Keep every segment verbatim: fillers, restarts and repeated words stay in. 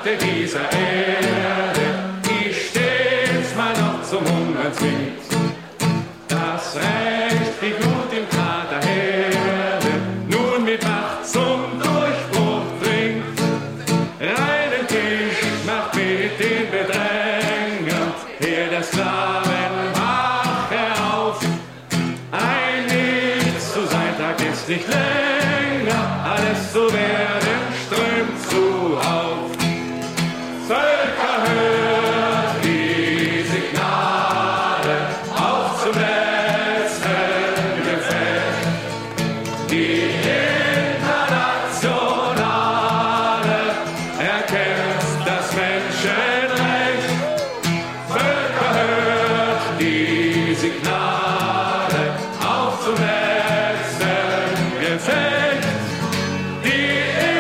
Leute dieser Erde, die stets mal noch zum Hungern zwingt. Das Recht wie Glut im Krater Herde nun mit Macht zum Durchbruch bringt. Reinen Tisch macht mit den Bedrängern, her der Sklaven wach herauf. Ein Nichts zu sein Tag ist nicht länger, alles zu werden strömt zuhauf. Völker, hört die Signale, auf zum letzten Gefecht. Die Internationale erkämpft das Menschenrecht. Völker, hört die Signale, auf zum letzten Gefecht. Die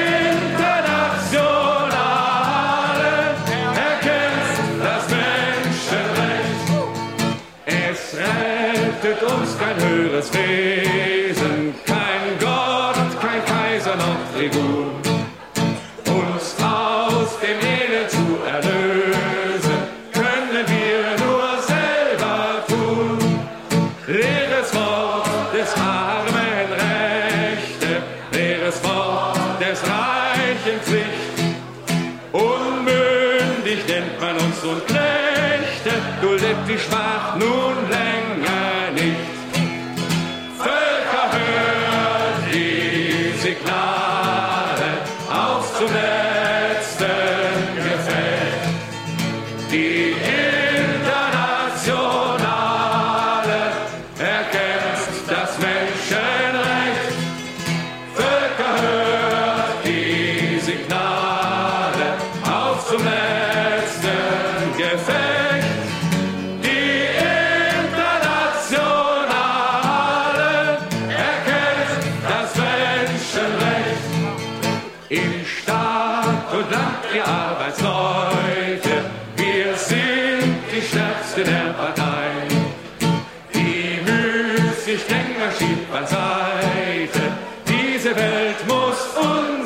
Internationale erkämpft das Menschenrecht. Es rettet uns kein höheres Wesen, kein Gott, kein Kaiser noch Tribun. Uns aus dem Elend zu erlösen, können wir nur selber tun. Leeres Wort des armen Rechte, leeres Wort des reichen Pflicht. Unmündig nennt man uns und Knechte, duldet die Schmach nun länger nicht. Völker, hört die Signale, auf zum letzten Gefecht. Die Internationale erkämpft das Menschenrecht. Völker, hört die Signale, auf zum letzten Gefecht. Die Internationale erkämpft das Menschenrecht. In Stadt und Land, ihr Arbeitsleute, wir sind die Stärkste der Partei. Die müßig Gänger schiebt beiseite, diese Welt muss uns